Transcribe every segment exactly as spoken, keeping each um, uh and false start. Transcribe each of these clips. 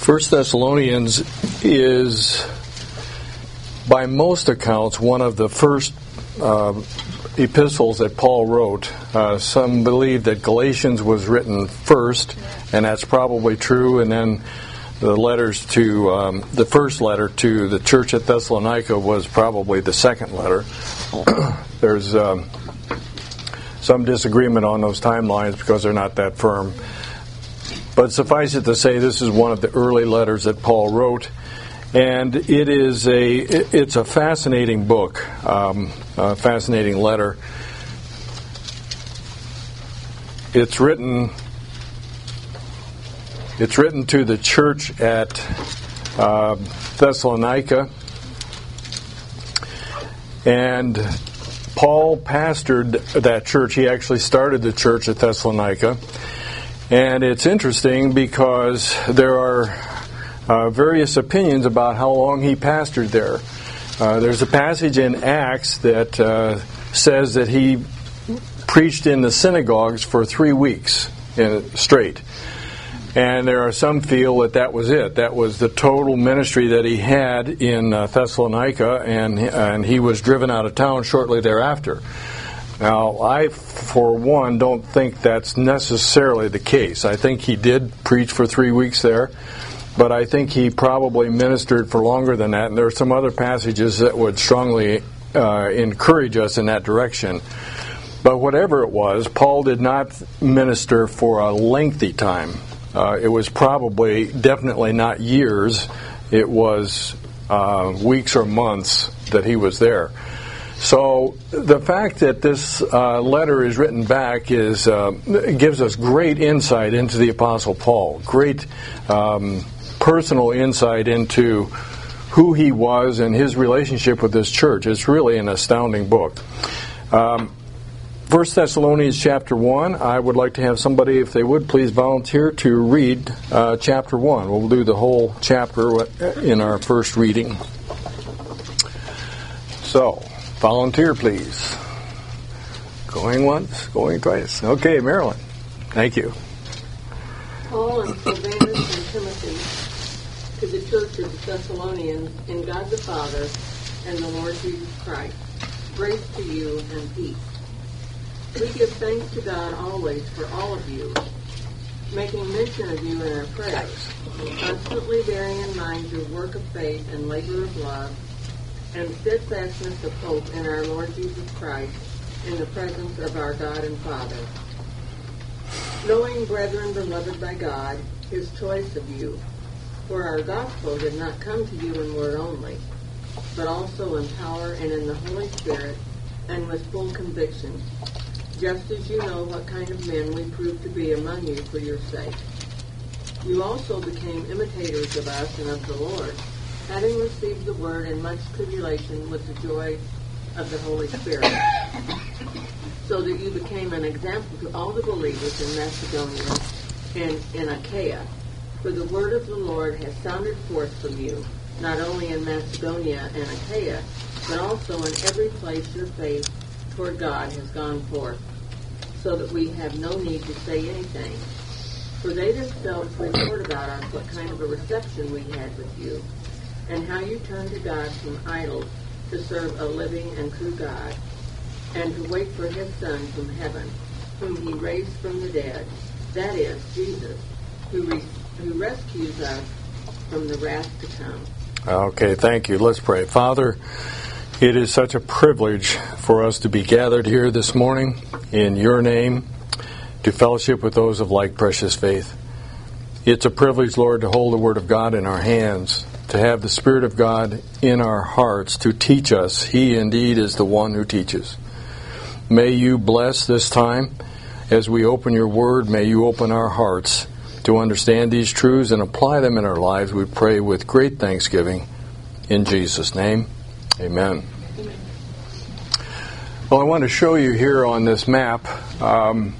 First Thessalonians is, by most accounts, one of the first uh, epistles that Paul wrote. Uh, some believe that Galatians was written first, and that's probably true, and then the letters to, um, the first letter to the church at Thessalonica was probably the second letter. There's um, some disagreement on those timelines because they're not that firm. But suffice it to say, this is one of the early letters that Paul wrote, and it is a it's a fascinating book, um, a fascinating letter. It's written it's written to the church at uh, Thessalonica, and Paul pastored that church. He actually started the church at Thessalonica. And it's interesting because there are uh, various opinions about how long he pastored there. Uh, there's a passage in Acts that uh, says that he preached in the synagogues for three weeks in, straight. And there are some feel that that was it. That was the total ministry that he had in uh, Thessalonica, and, and he was driven out of town shortly thereafter. Now, I, for one, don't think that's necessarily the case. I think he did preach for three weeks there, but I think he probably ministered for longer than that, and there are some other passages that would strongly uh, encourage us in that direction. But whatever it was, Paul did not minister for a lengthy time. Uh, it was probably, definitely not years. It was uh, weeks or months that he was there. So the fact that this uh, letter is written back is uh, gives us great insight into the Apostle Paul, great um, personal insight into who he was and his relationship with this church. It's really an astounding book. Um, First Thessalonians chapter one, I would like to have somebody, if they would, please volunteer to read uh, chapter one. We'll do the whole chapter in our first reading. So, volunteer, please. Going once, going twice. Okay, Marilyn. Thank you. Paul and Silvanus and Timothy to the church of the Thessalonians in God the Father and the Lord Jesus Christ. Grace to you and peace. We give thanks to God always for all of you, making mention of you in our prayers, constantly bearing in mind your work of faith and labor of love, and steadfastness of hope in our Lord Jesus Christ, in the presence of our God and Father. Knowing, brethren, beloved by God, his choice of you, for our gospel did not come to you in word only, but also in power and in the Holy Spirit, and with full conviction, just as you know what kind of men we proved to be among you for your sake. You also became imitators of us and of the Lord, having received the word in much tribulation with the joy of the Holy Spirit, so that you became an example to all the believers in Macedonia and in Achaia. For the word of the Lord has sounded forth from you, not only in Macedonia and Achaia, but also in every place your faith toward God has gone forth, so that we have no need to say anything. For they themselves report about us what kind of a reception we had with you, and how you turned to God from idols to serve a living and true God, and to wait for his Son from heaven, whom he raised from the dead, that is, Jesus, who, re- who rescues us from the wrath to come. Okay, thank you. Let's pray. Father, it is such a privilege for us to be gathered here this morning in your name to fellowship with those of like precious faith. It's a privilege, Lord, to hold the Word of God in our hands, to have the Spirit of God in our hearts to teach us. He indeed is the one who teaches. May you bless this time as we open your Word. May you open our hearts to understand these truths and apply them in our lives. We pray with great thanksgiving in Jesus' name. Amen. Well, I want to show you here on this map um,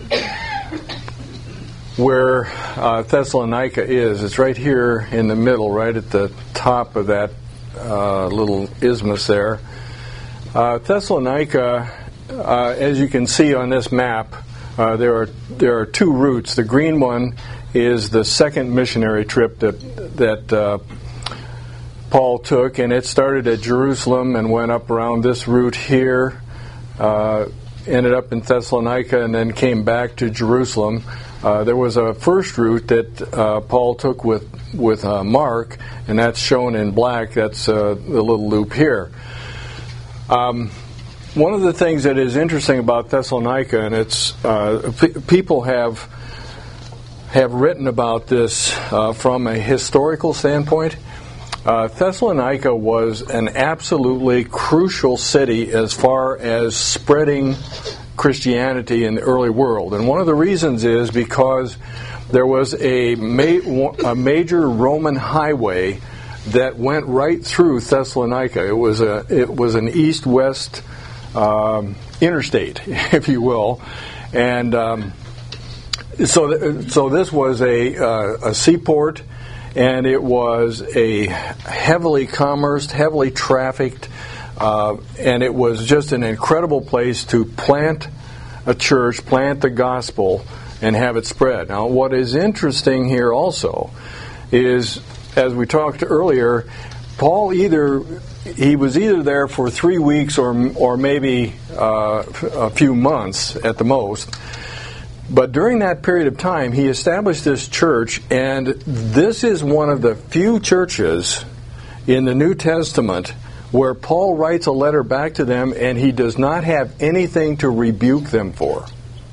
where uh, Thessalonica is. It's right here in the middle, right at the top of that uh, little isthmus there. Uh, Thessalonica, uh, as you can see on this map, uh, there are there are two routes. The green one is the second missionary trip that that uh, Paul took, and it started at Jerusalem and went up around this route here, uh, ended up in Thessalonica, and then came back to Jerusalem. Uh, there was a first route that uh, Paul took with with uh, Mark, and that's shown in black. That's uh, the little loop here. Um, one of the things that is interesting about Thessalonica, and it's uh, p- people have have written about this uh, from a historical standpoint. Uh, Thessalonica was an absolutely crucial city as far as spreading Christianity in the early world. And one of the reasons is because there was a, ma- a major Roman highway that went right through Thessalonica. It was a it was an east-west um, interstate, if you will, and um, so th- so this was a uh, a seaport, and it was a heavily commerced, heavily trafficked. Uh, and it was just an incredible place to plant a church, plant the gospel, and have it spread. Now, what is interesting here also is, as we talked earlier, Paul either he was either there for three weeks or or maybe uh, a few months at the most. But during that period of time, he established this church, and this is one of the few churches in the New Testament where Paul writes a letter back to them and he does not have anything to rebuke them for.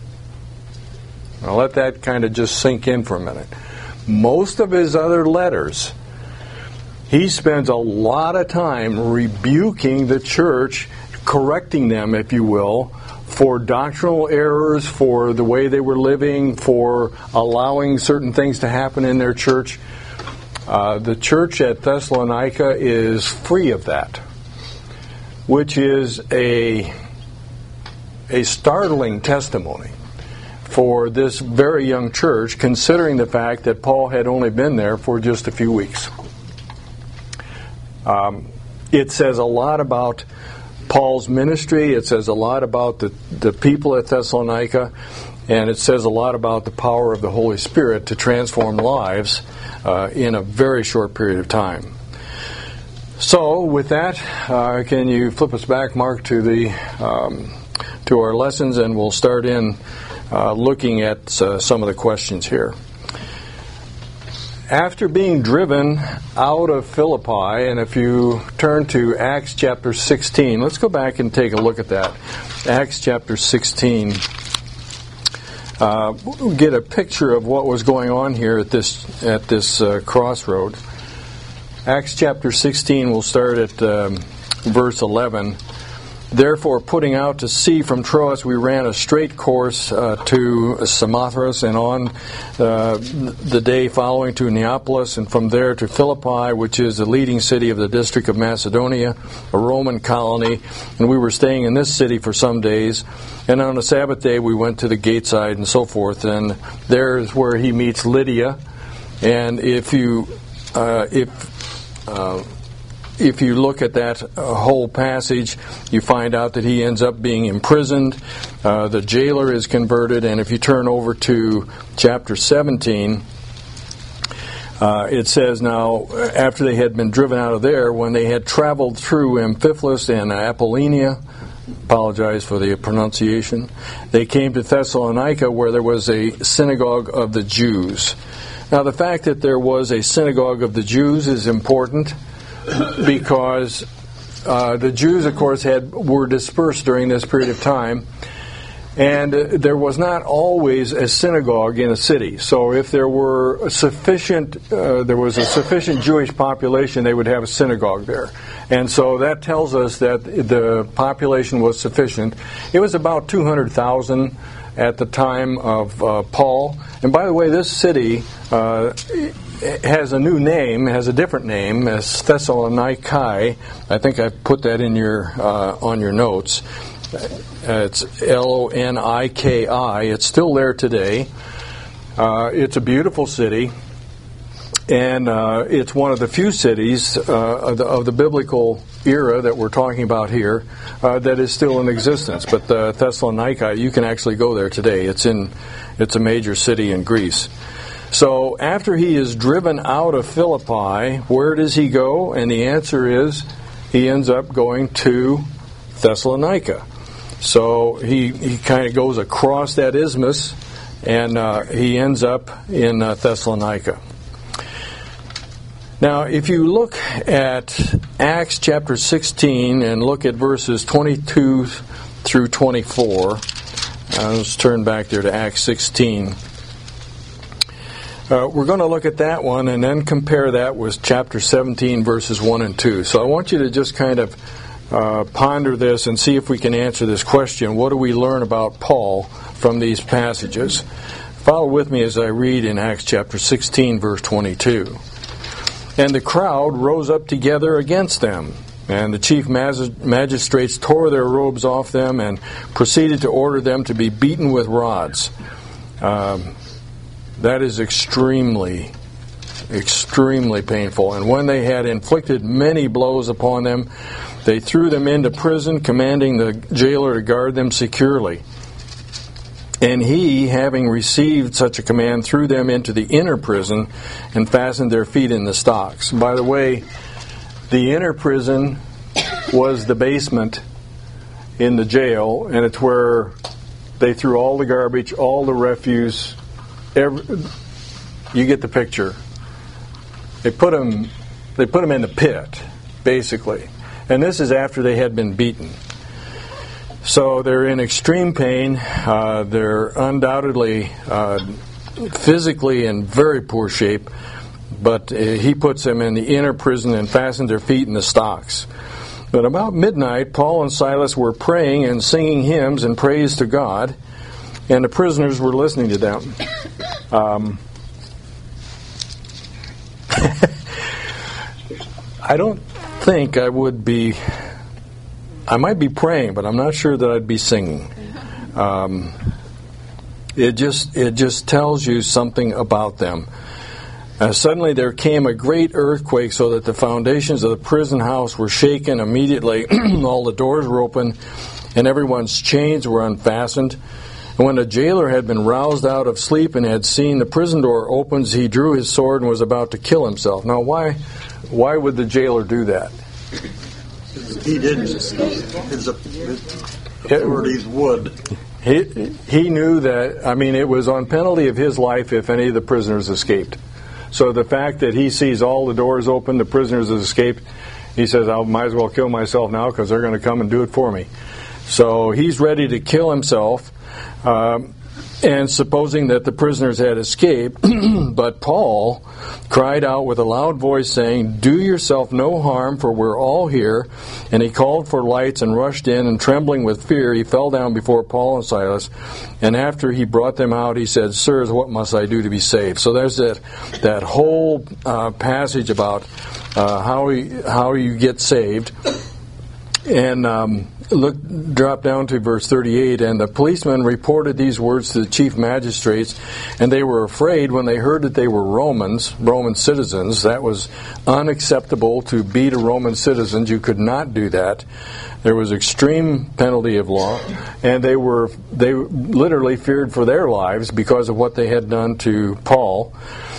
Now let that kind of just sink in for a minute. Most of his other letters, he spends a lot of time rebuking the church, correcting them, if you will, for doctrinal errors, for the way they were living, for allowing certain things to happen in their church. Uh, the church at Thessalonica is free of that, which is a a startling testimony for this very young church, considering the fact that Paul had only been there for just a few weeks. Um, it says a lot about Paul's ministry. It says a lot about the, the people at Thessalonica, and it says a lot about the power of the Holy Spirit to transform lives uh, in a very short period of time. So, with that, uh, can you flip us back, Mark, to the um, to our lessons, and we'll start in uh, looking at uh, some of the questions here. After being driven out of Philippi, and if you turn to Acts chapter sixteen, let's go back and take a look at that. Acts chapter sixteen. Uh, we'll get a picture of what was going on here at this at this uh, crossroad. Acts chapter sixteen, we'll start at um, verse eleven. Therefore, putting out to sea from Troas, we ran a straight course uh, to Samothrace, and on uh, the day following to Neapolis, and from there to Philippi, which is the leading city of the district of Macedonia, a Roman colony. And we were staying in this city for some days. And on the Sabbath day, we went to the gate side and so forth. And there is where he meets Lydia. And if you uh, if uh, If you look at that uh, whole passage, you find out that he ends up being imprisoned. Uh, the jailer is converted, and if you turn over to chapter seventeen, uh, it says, now, after they had been driven out of there, when they had traveled through Amphipolis and Apollonia, apologize for the pronunciation, they came to Thessalonica, where there was a synagogue of the Jews. Now, the fact that there was a synagogue of the Jews is important, because uh, the Jews, of course, had were dispersed during this period of time, and uh, there was not always a synagogue in a city. So, if there were sufficient, uh, there was a sufficient Jewish population, they would have a synagogue there, and so that tells us that the population was sufficient. It was about two hundred thousand at the time of uh, Paul, and by the way, this city Uh, has a new name, has a different name, as Thessaloniki. I think I put that in your uh, on your notes. Uh, it's L O N I K I. It's still there today. Uh, it's a beautiful city, and uh, it's one of the few cities uh, of, the, of the biblical era that we're talking about here uh, that is still in existence. But uh, Thessalonica, you can actually go there today. It's in, it's a major city in Greece. So after he is driven out of Philippi, where does he go? And the answer is he ends up going to Thessalonica. So he, he kind of goes across that isthmus, and uh, he ends up in uh, Thessalonica. Now, if you look at Acts chapter sixteen and look at verses twenty-two through twenty-four, uh, let's turn back there to Acts sixteen. Uh, we're going to look at that one and then compare that with chapter seventeen, verses one and two. So I want you to just kind of uh, ponder this and see if we can answer this question. What do we learn about Paul from these passages? Follow with me as I read in Acts chapter sixteen, verse twenty-two. And the crowd rose up together against them, and the chief magistrates tore their robes off them and proceeded to order them to be beaten with rods. Um, that is extremely, extremely painful. And when they had inflicted many blows upon them, they threw them into prison, commanding the jailer to guard them securely. And he, having received such a command, threw them into the inner prison and fastened their feet in the stocks. By the way, the inner prison was the basement in the jail, and it's where they threw all the garbage, all the refuse. Every, you get the picture. They put them, they put them in the pit, basically. And this is after they had been beaten. So they're in extreme pain. Uh, they're undoubtedly uh, physically in very poor shape. But uh, he puts them in the inner prison and fastened their feet in the stocks. But about midnight, Paul and Silas were praying and singing hymns and praise to God, and the prisoners were listening to them. Um, I don't think I would be... I might be praying, but I'm not sure that I'd be singing. Um, it just it just tells you something about them. Uh, suddenly there came a great earthquake, so that the foundations of the prison house were shaken immediately. All the doors were open, and everyone's chains were unfastened. And when the jailer had been roused out of sleep and had seen the prison door opens, he drew his sword and was about to kill himself. Now, why why would the jailer do that? He didn't. His, his authorities would. He, he knew that, I mean, it was on penalty of his life if any of the prisoners escaped. So the fact that he sees all the doors open, the prisoners have escaped, he says, I might as well kill myself now because they're going to come and do it for me. So he's ready to kill himself, um, and supposing that the prisoners had escaped, but Paul cried out with a loud voice, saying, Do yourself no harm, for we're all here. And he called for lights and rushed in, and trembling with fear, he fell down before Paul and Silas. And after he brought them out, he said, Sirs, what must I do to be saved? So there's that that whole uh, passage about uh, how we, how you get saved. And um, look, drop down to verse thirty-eight. And the policemen reported these words to the chief magistrates, and they were afraid when they heard that they were Romans, Roman citizens. That was unacceptable to beat a Roman citizen. You could not do that. There was extreme penalty of law, and they were they literally feared for their lives because of what they had done to Paul.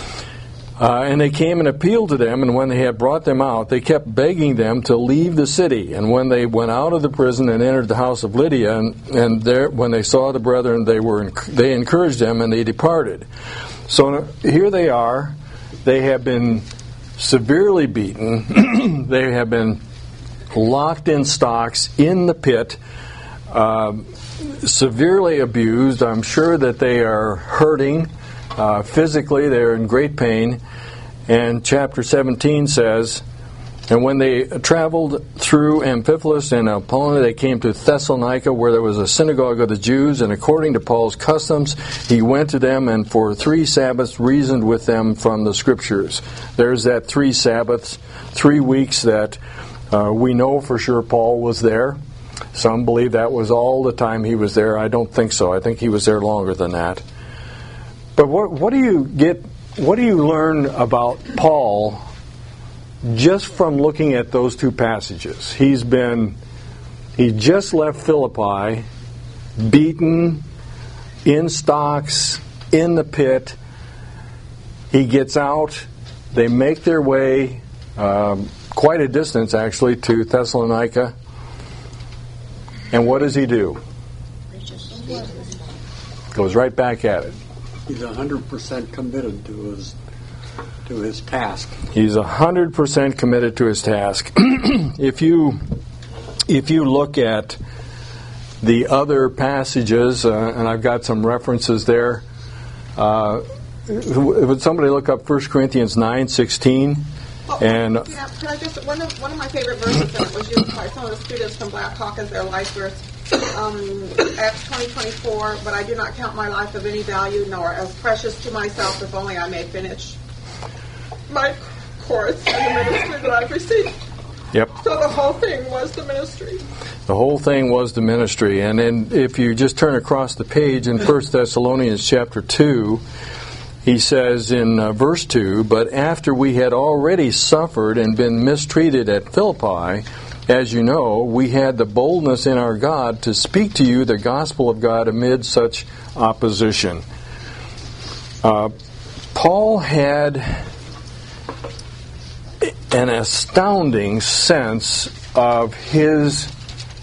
Uh, and they came and appealed to them, and when they had brought them out, they kept begging them to leave the city. And when they went out of the prison and entered the house of Lydia, and, and there, when they saw the brethren, they were they encouraged them, and they departed. So here they are. They have been severely beaten. They have been locked in stocks in the pit, uh, severely abused. I'm sure that they are hurting. Uh, physically, they're in great pain. And chapter seventeen says, And when they traveled through Amphipolis and Apollonia, they came to Thessalonica, where there was a synagogue of the Jews. And according to Paul's customs, he went to them and for three Sabbaths reasoned with them from the Scriptures. There's that three Sabbaths, three weeks that uh, we know for sure Paul was there. Some believe that was all the time he was there. I don't think so. I think he was there longer than that. But what, what do you get? What do you learn about Paul just from looking at those two passages? He's been, he just left Philippi, beaten, in stocks, in the pit. he gets out. They make their way um, quite a distance, actually, to Thessalonica. And what does he do? Goes right back at it. He's one hundred percent committed to his to his task. He's one hundred percent committed to his task. If you if you look at the other passages, uh, and I've got some references there, uh, would somebody look up First Corinthians nine sixteen? Oh, and yeah, could I just, one of, one of my favorite verses that was used by some of the students from Black Hawk as their life verse, um, Acts twenty twenty-four, but I do not count my life of any value, nor as precious to myself, if only I may finish my course in the ministry that I've received. Yep. So the whole thing was the ministry. The whole thing was the ministry. And then if you just turn across the page in First Thessalonians chapter two, he says in uh, verse two, "But after we had already suffered and been mistreated at Philippi, as you know, we had the boldness in our God to speak to you the gospel of God amid such opposition." Uh, Paul had an astounding sense of his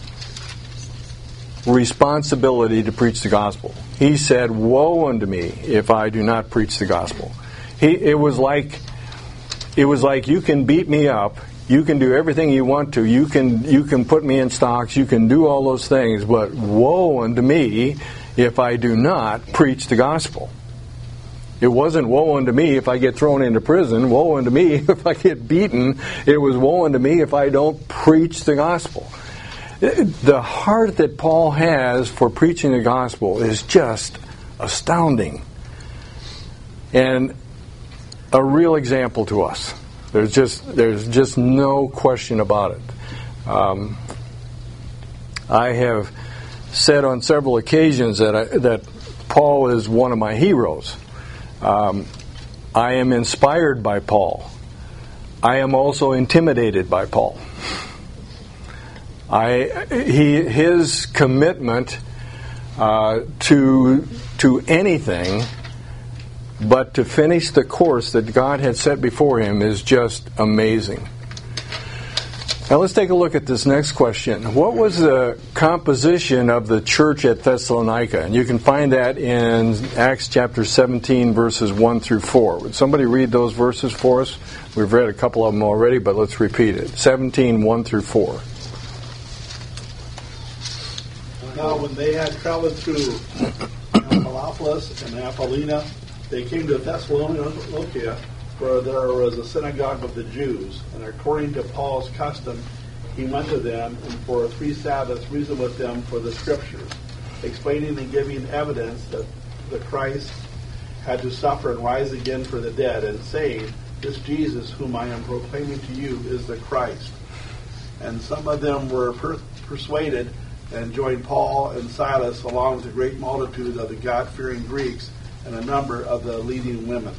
responsibility to preach the gospel. He said, "Woe unto me if I do not preach the gospel." He, it was like, it was like, you can beat me up, you can do everything you want to, you can you can put me in stocks, you can do all those things, but woe unto me if I do not preach the gospel. It wasn't woe unto me if I get thrown into prison, woe unto me if I get beaten. It was woe unto me if I don't preach the gospel. The heart that Paul has for preaching the gospel is just astounding. And a real example to us. There's just there's just no question about it. Um, I have said on several occasions that I, that Paul is one of my heroes. Um, I am inspired by Paul. I am also intimidated by Paul. I he his commitment uh, to to anything but to finish the course that God had set before him is just amazing. Now let's take a look at this next question. What was the composition of the church at Thessalonica? And you can find that in Acts chapter seventeen, verses one through four. Would somebody read those verses for us? We've read a couple of them already, but let's repeat it. seventeen, one through four. Now when they had traveled through Amphipolis and Apollonia, they came to Thessalonica, where there was a synagogue of the Jews. And according to Paul's custom, he went to them and for three Sabbaths reasoned with them for the Scriptures, explaining and giving evidence that the Christ had to suffer and rise again for the dead, and saying, "This Jesus whom I am proclaiming to you is the Christ." And some of them were per- persuaded and joined Paul and Silas along with a great multitude of the God-fearing Greeks and a number of the leading women.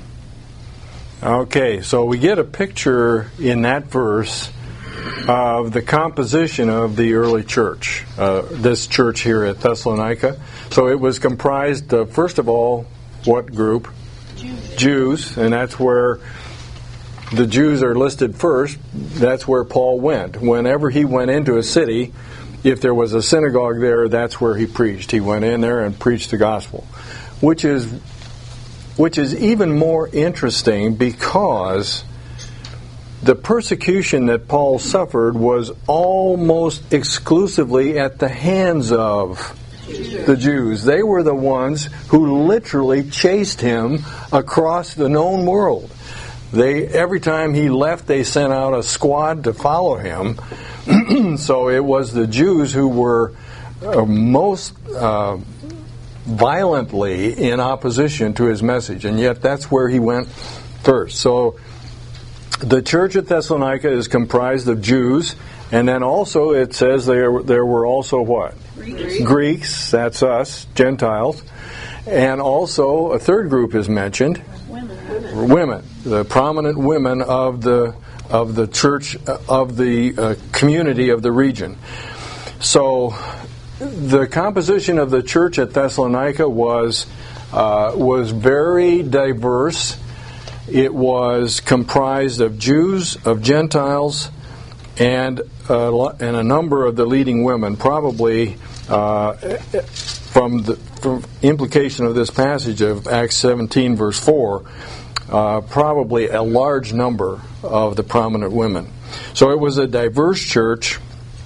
Okay, so we get a picture in that verse of the composition of the early church, uh, this church here at Thessalonica. So it was comprised of, first of all, what group? Jews. Jews, and that's where the Jews are listed first. That's where Paul went. Whenever he went into a city, if there was a synagogue there, that's where he preached. He went in there and preached the gospel, which is which is even more interesting because the persecution that Paul suffered was almost exclusively at the hands of the Jews. They were the ones who literally chased him across the known world. They every time he left, they sent out a squad to follow him. So it was the Jews who were uh, most uh, violently in opposition to his message, and yet that's where he went first. So the church at Thessalonica is comprised of Jews, and then also it says there there were also what? Greeks. Greeks, that's us, Gentiles, and also a third group is mentioned. Women. Women, the prominent women of the of the church, of the uh, community of the region. So the composition of the church at Thessalonica was uh, was very diverse. it was comprised of Jews, of Gentiles, and uh, and a number of the leading women, probably uh, from the from implication of this passage of Acts seventeen, verse four, uh, probably a large number of the prominent women. So it was a diverse church,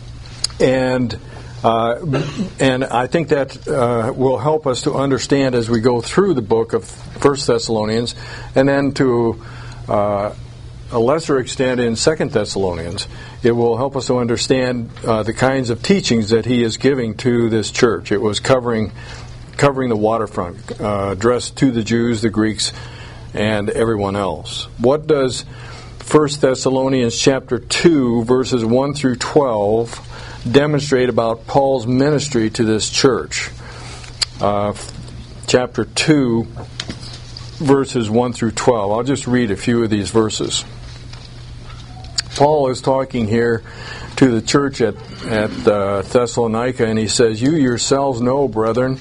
and uh, and I think that uh, will help us to understand as we go through the book of First Thessalonians, and then to uh, a lesser extent in Second Thessalonians. It will help us to understand uh, the kinds of teachings that he is giving to this church. It was covering covering the waterfront, uh, addressed to the Jews, the Greeks, and everyone else. What does First Thessalonians chapter two, verses one through twelve, demonstrate about Paul's ministry to this church? Uh, chapter two, verses one through twelve. I'll just read a few of these verses. Paul is talking here to the church at, at uh, Thessalonica, and he says, "You yourselves know, brethren,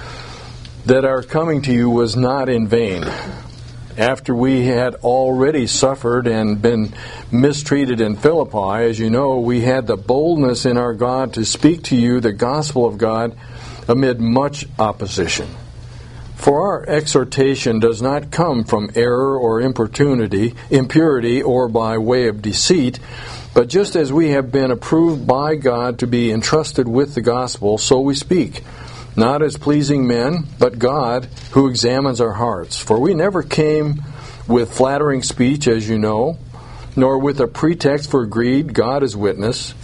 that our coming to you was not in vain. After we had already suffered and been mistreated in Philippi, as you know, we had the boldness in our God to speak to you the gospel of God amid much opposition. For our exhortation does not come from error or importunity, impurity, or by way of deceit, but just as we have been approved by God to be entrusted with the gospel, so we speak, not as pleasing men, but God who examines our hearts. For we never came with flattering speech, as you know, nor with a pretext for greed, God is witness,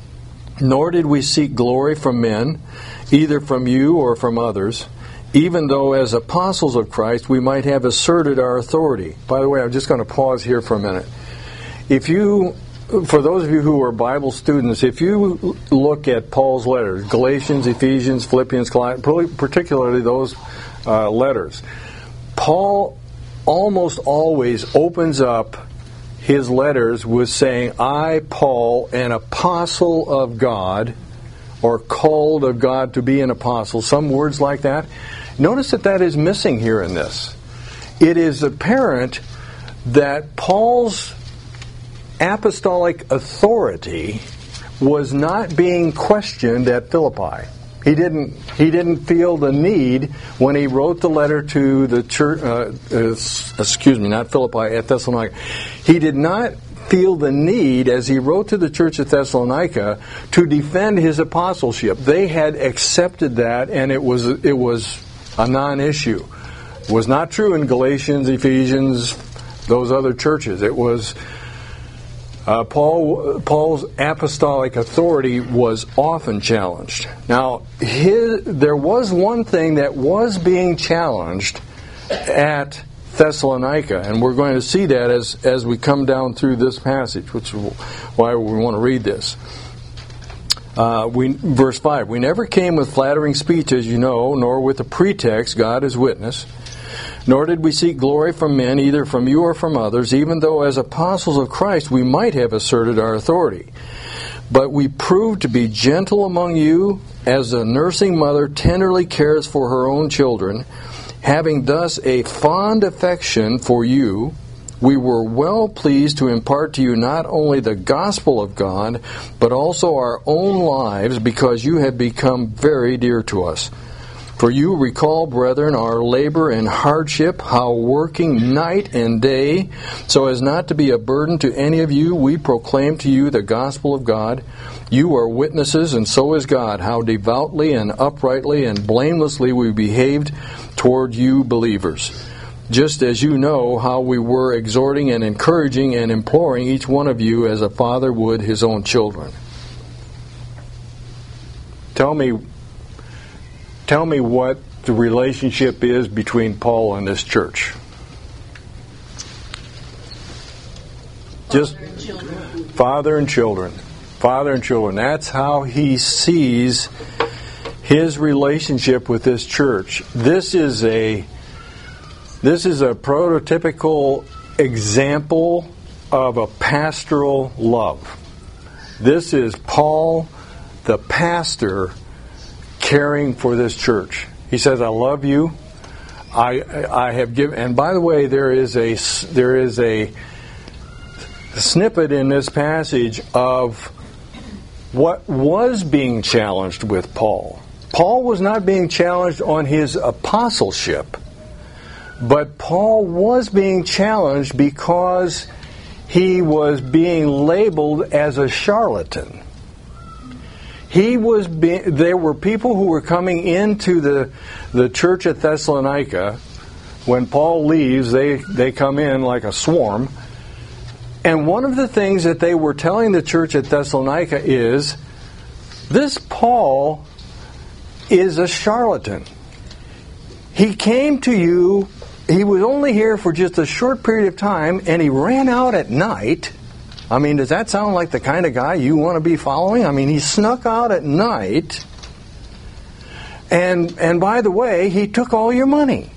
nor did we seek glory from men, either from you or from others, even though as apostles of Christ we might have asserted our authority." By the way, I'm just going to pause here for a minute. If you, for those of you who are Bible students, if you look at Paul's letters, Galatians, Ephesians, Philippians, Colossians, particularly those uh, letters, Paul almost always opens up his letters with saying, "I, Paul, an apostle of God," or "called of God to be an apostle," some words like that. Notice that that is missing here in this. It is apparent that Paul's apostolic authority was not being questioned at Philippi. He didn't. He didn't feel the need when he wrote the letter to the church. Uh, uh, excuse me, not Philippi, at Thessalonica. He did not feel the need, as he wrote to the church at Thessalonica, to defend his apostleship. They had accepted that, and it was it was a non-issue. It was not true in Galatians, Ephesians, those other churches. It was uh, Paul. Paul's apostolic authority was often challenged. Now, his, there was one thing that was being challenged at Thessalonica, and we're going to see that as, as we come down through this passage, which is why we want to read this. Uh, we, verse five, "We never came with flattering speech, as you know, nor with a pretext, God is witness, nor did we seek glory from men, either from you or from others, even though as apostles of Christ we might have asserted our authority. But we proved to be gentle among you, as a nursing mother tenderly cares for her own children, having thus a fond affection for you, we were well pleased to impart to you not only the gospel of God, but also our own lives, because you have become very dear to us. For you recall, brethren, our labor and hardship, how working night and day, so as not to be a burden to any of you, we proclaim to you the gospel of God. You are witnesses, and so is God, how devoutly and uprightly and blamelessly we behaved toward you believers. Just as you know how we were exhorting and encouraging and imploring each one of you as a father would his own children." Tell me, tell me what the relationship is between Paul and this church. Just Father and children. Father and children. Father and children. That's how he sees his relationship with this church. This is a This is a prototypical example of a pastoral love. This is Paul, the pastor, caring for this church. He says, "I love you. I I have given, and by the way, there is a there is a snippet in this passage of what was being challenged with Paul. Paul was not being challenged on his apostleship, but Paul was being challenged because he was being labeled as a charlatan. He was being, there were people who were coming into the the church at Thessalonica. When Paul leaves, they, they come in like a swarm. And one of the things that they were telling the church at Thessalonica is, this Paul is a charlatan. He came to you, he was only here for just a short period of time, and he ran out at night. I mean, does that sound like the kind of guy you want to be following? I mean, he snuck out at night, and and by the way, he took all your money.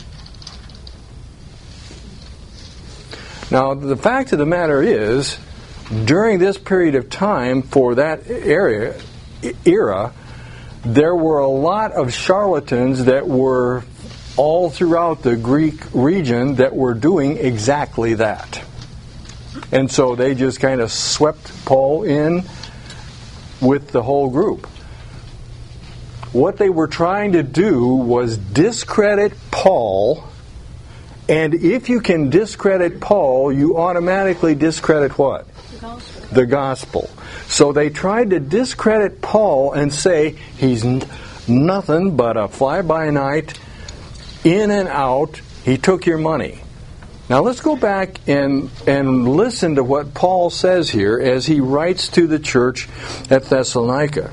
Now, the fact of the matter is, during this period of time for that area, era, there were a lot of charlatans that were all throughout the Greek region that were doing exactly that. And so they just kind of swept Paul in with the whole group. What they were trying to do was discredit Paul, and if you can discredit Paul, you automatically discredit what? The gospel. The gospel. So they tried to discredit Paul and say he's n- nothing but a fly-by-night, in and out, he took your money. Now let's go back and and listen to what Paul says here as he writes to the church at Thessalonica.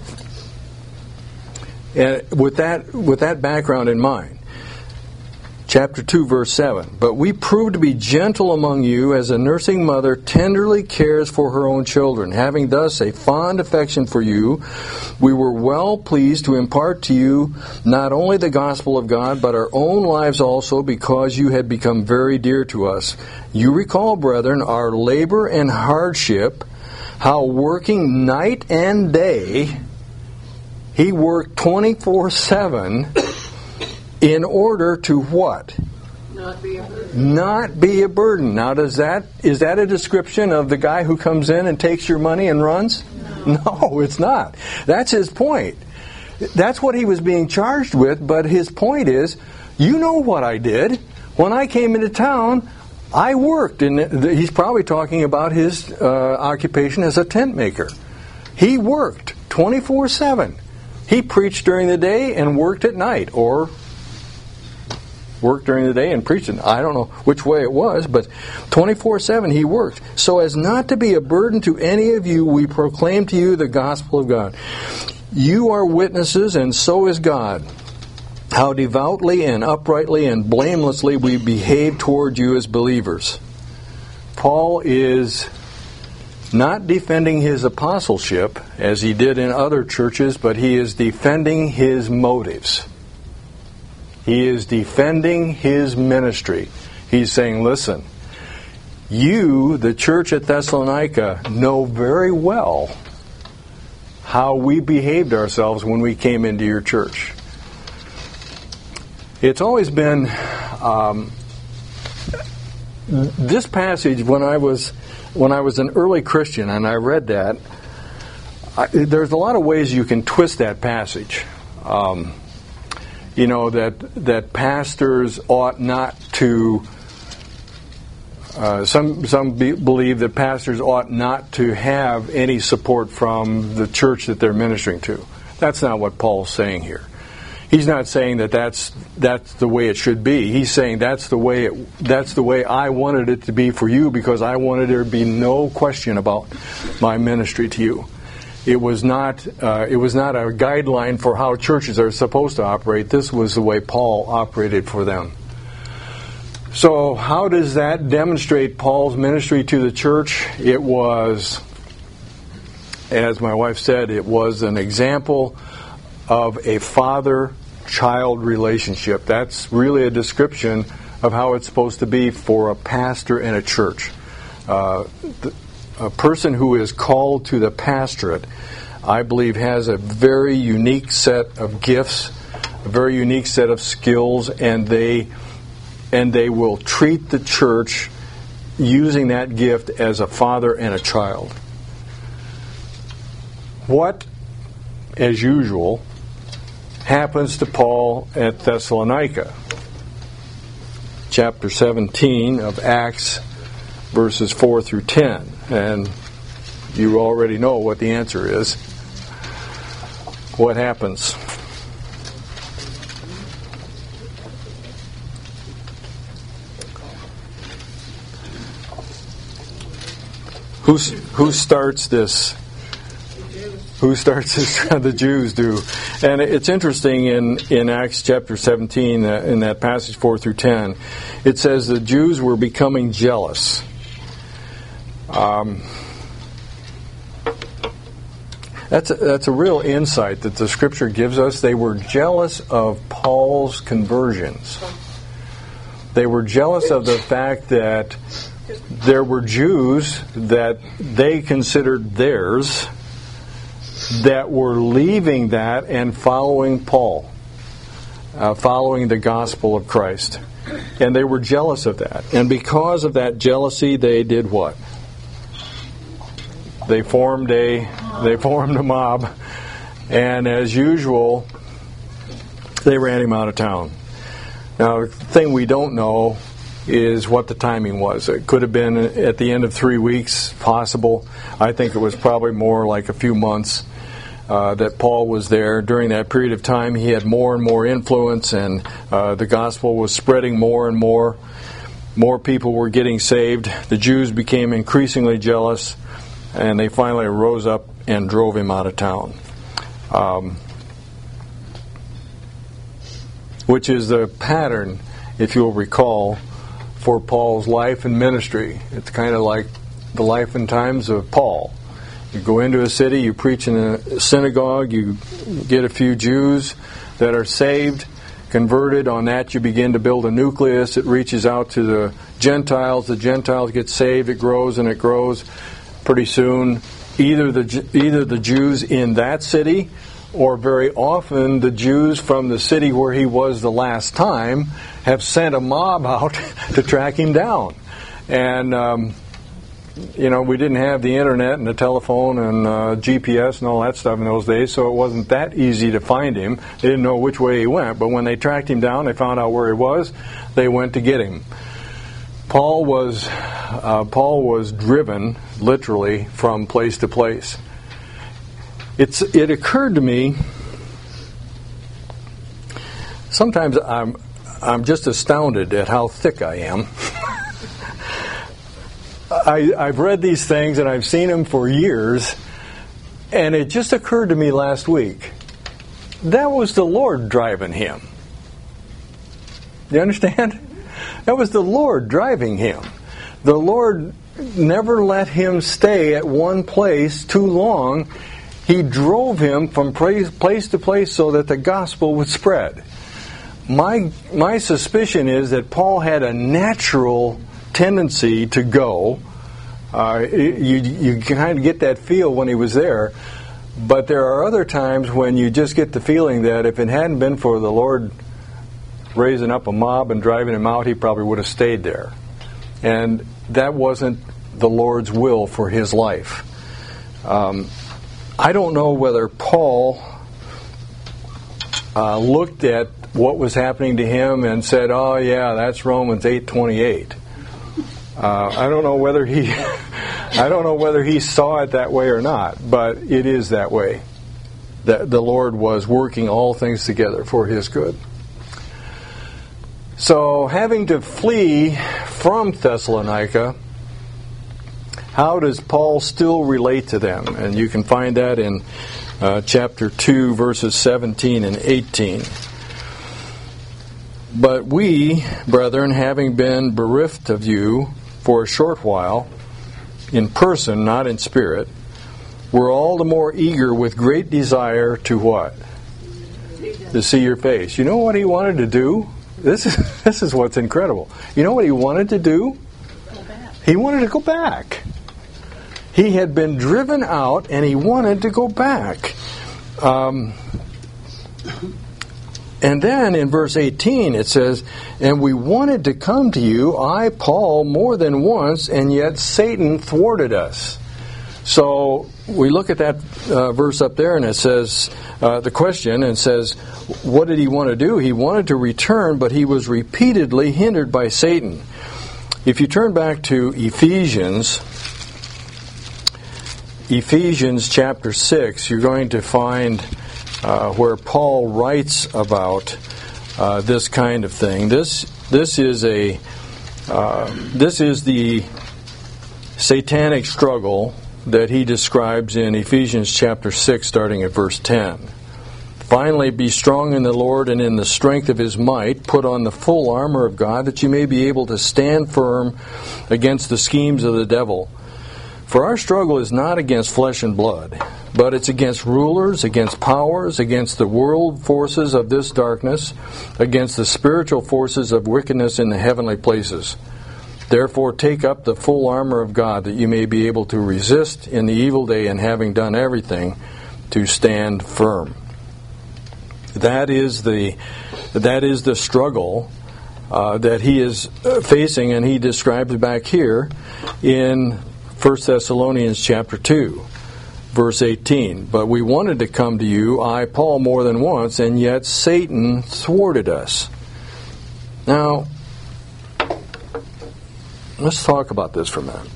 And with that with that background in mind, chapter two, verse seven. But we proved to be gentle among you as a nursing mother tenderly cares for her own children. Having thus a fond affection for you, we were well pleased to impart to you not only the gospel of God, but our own lives also, because you had become very dear to us. You recall, brethren, our labor and hardship, how working night and day, he worked twenty-four seven, in order to what? Not be a burden. Not be a burden. Now, does that is that a description of the guy who comes in and takes your money and runs? No, no, it's not. That's his point. That's what he was being charged with, but his point is, you know what I did. When I came into town, I worked. And he's probably talking about his uh, occupation as a tent maker. He worked twenty-four seven. He preached during the day and worked at night, or worked during the day and preached. I don't know which way it was, but twenty-four seven he worked. So as not to be a burden to any of you, we proclaim to you the gospel of God. You are witnesses, and so is God, how devoutly and uprightly and blamelessly we behave toward you as believers. Paul is not defending his apostleship as he did in other churches, but he is defending his motives. He is defending his ministry. He's saying, listen, you, the church at Thessalonica, know very well how we behaved ourselves when we came into your church. It's always been, um, this passage, when I was when I was an early Christian and I read that, I, there's a lot of ways you can twist that passage. Um, you know, that that pastors ought not to, uh, some some be, believe that pastors ought not to have any support from the church that they're ministering to. That's not what Paul's saying here. He's not saying that that's that's the way it should be. He's saying that's the way it, that's the way I wanted it to be for you, because I wanted there to be no question about my ministry to you. It was not uh, it was not a guideline for how churches are supposed to operate. This was the way Paul operated for them. So how does that demonstrate Paul's ministry to the church? It was, as my wife said, it was an example of a father-child relationship. That's really a description of how it's supposed to be for a pastor in a church. Uh, the, a person who is called to the pastorate, I believe, has a very unique set of gifts, a very unique set of skills, and they and they will treat the church using that gift as a father and a child. What, as usual, happens to Paul at Thessalonica? Chapter seventeen of Acts, verses four through ten. And you already know what the answer is. What happens? Who's, who starts this? Who starts this? The Jews do. And it's interesting in, in Acts chapter seventeen, uh, in that passage four through ten, it says the Jews were becoming jealous. Um, that's, a, that's a real insight that the Scripture gives us. They were jealous of Paul's conversions. They were jealous of the fact that there were Jews that they considered theirs that were leaving that and following Paul, uh, following the gospel of Christ. And they were jealous of that. And because of that jealousy, they did what? They formed a they formed a mob, and as usual, they ran him out of town. Now, the thing we don't know is what the timing was. It could have been at the end of three weeks, possible. I think it was probably more like a few months uh, that Paul was there. During that period of time, he had more and more influence, and uh, the gospel was spreading more and more. More people were getting saved. The Jews became increasingly jealous, and they finally rose up and drove him out of town. Um, which is the pattern, if you'll recall, for Paul's life and ministry. It's kind of like the life and times of Paul. You go into a city, you preach in a synagogue, you get a few Jews that are saved, converted. On that you begin to build a nucleus. It reaches out to the Gentiles. The Gentiles get saved. It grows and it grows. Pretty soon, either the either the Jews in that city, or very often the Jews from the city where he was the last time, have sent a mob out to track him down. And, um, you know, we didn't have the internet and the telephone and uh, G P S and all that stuff in those days, so it wasn't that easy to find him. They didn't know which way he went. But when they tracked him down, they found out where he was, they went to get him. Paul was uh, Paul was driven literally from place to place. It's it occurred to me. Sometimes I'm I'm just astounded at how thick I am. I, I've read these things and I've seen them for years, and it just occurred to me last week. That was the Lord driving him. You understand? That was the Lord driving him. The Lord never let him stay at one place too long. He drove him from place to place so that the gospel would spread. My my suspicion is that Paul had a natural tendency to go. Uh, you you kind of get that feel when he was there. But there are other times when you just get the feeling that if it hadn't been for the Lord raising up a mob and driving him out, he probably would have stayed there. And that wasn't the Lord's will for his life. Um, I don't know whether Paul uh, looked at what was happening to him and said, "Oh yeah, that's Romans eight twenty-eight." Uh, I don't know whether he, I don't know whether he saw it that way or not, but it is that way. That the Lord was working all things together for his good. So, having to flee from Thessalonica, how does Paul still relate to them? And you can find that in uh, chapter two, verses seventeen and eighteen. But we, brethren, having been bereft of you for a short while, in person, not in spirit, were all the more eager with great desire to what? To see your face. You know what he wanted to do? This is this is what's incredible. You know what he wanted to do? Go back. He wanted to go back. He had been driven out, and he wanted to go back. Um, And then in verse eighteen it says, and we wanted to come to you, I, Paul, more than once, and yet Satan thwarted us. So we look at that uh, verse up there, and it says, uh, the question, and says, what did he want to do? He wanted to return, but he was repeatedly hindered by Satan. If you turn back to Ephesians, Ephesians chapter six, you're going to find uh, where Paul writes about uh, this kind of thing. This this is a uh, this is the satanic struggle that he describes in Ephesians chapter six, starting at verse ten. Finally, be strong in the Lord and in the strength of His might. Put on the full armor of God, that you may be able to stand firm against the schemes of the devil. For our struggle is not against flesh and blood, but it's against rulers, against powers, against the world forces of this darkness, against the spiritual forces of wickedness in the heavenly places. Therefore take up the full armor of God, that you may be able to resist in the evil day, and having done everything, to stand firm. That is the that is the struggle uh, that he is facing, and he describes back here in First Thessalonians chapter two, verse eighteen. But we wanted to come to you, I, Paul, more than once, and yet Satan thwarted us. Now, let's talk about this for a minute.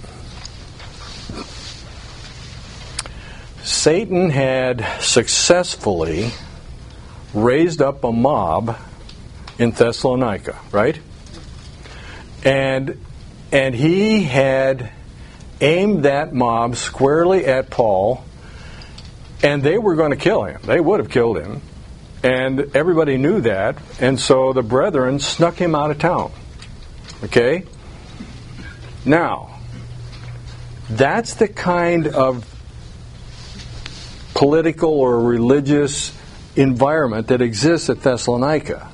Satan had successfully raised up a mob in Thessalonica, right? And and he had aimed that mob squarely at Paul, and they were going to kill him. They would have killed him. And everybody knew that, and so the brethren snuck him out of town. Okay? Now, that's the kind of political or religious environment that exists at Thessalonica.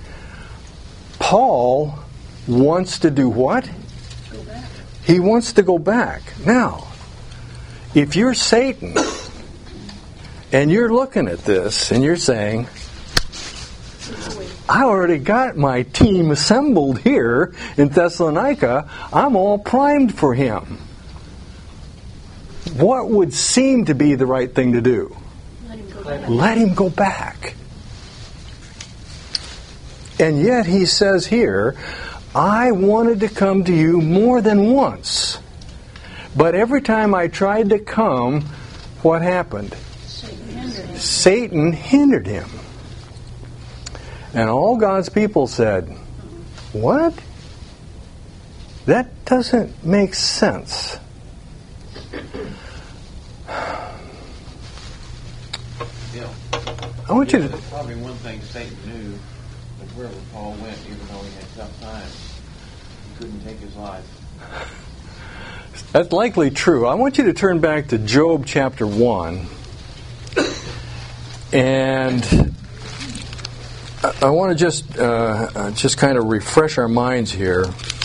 Paul wants to do what? Go back. He wants to go back. Now, if you're Satan and you're looking at this and you're saying, I already got my team assembled here in Thessalonica, I'm all primed for him. What would seem to be the right thing to do? Let him go back. And yet he says here, I wanted to come to you more than once. But every time I tried to come, what happened? Satan hindered him. Satan hindered him. And all God's people said, what? That doesn't make sense. I want you to... There's probably one thing Satan knew, that wherever Paul went, even though he had tough times, he couldn't take his life. That's likely true. I want you to turn back to Job chapter one. And I want to just uh, just kind of refresh our minds here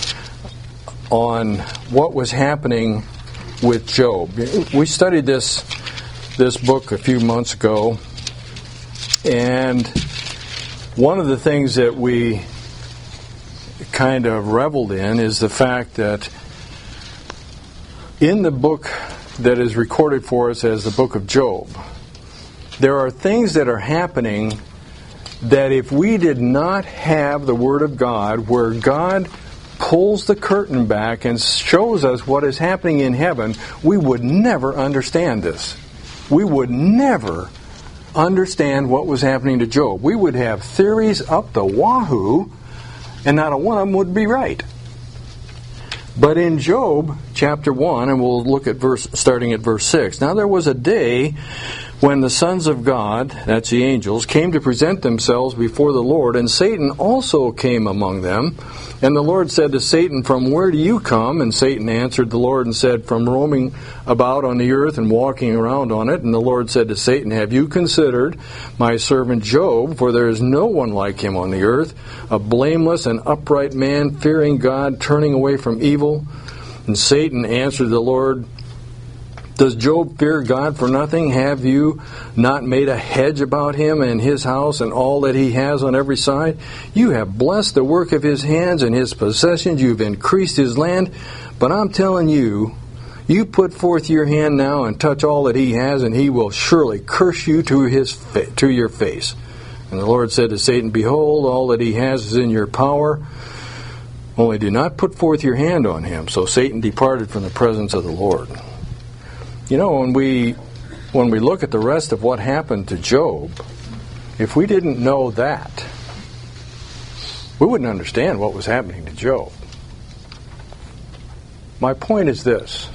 on what was happening with Job. We studied this this book a few months ago, and one of the things that we kind of reveled in is the fact that in the book that is recorded for us as the book of Job, there are things that are happening that if we did not have the Word of God, where God pulls the curtain back and shows us what is happening in heaven, we would never understand this. We would never understand what was happening to Job. We would have theories up the wahoo, and not a one of them would be right. But in Job chapter one, and we'll look at verse starting at verse six. Now there was a day when the sons of God, that's the angels, came to present themselves before the Lord, and Satan also came among them. And the Lord said to Satan, from where do you come? And Satan answered the Lord and said, from roaming about on the earth and walking around on it. And the Lord said to Satan, have you considered my servant Job? For there is no one like him on the earth, a blameless and upright man, fearing God, turning away from evil. And Satan answered the Lord, Does Job fear God for nothing? Have you not made a hedge about him and his house and all that he has on every side? You have blessed the work of his hands and his possessions. You've increased his land. But I'm telling you, you put forth your hand now and touch all that he has, and he will surely curse you to his fa- to your face. And the Lord said to Satan, behold, all that he has is in your power. Only do not put forth your hand on him. So Satan departed from the presence of the Lord. You know, when we when we look at the rest of what happened to Job, if we didn't know that, we wouldn't understand what was happening to Job. My point is this.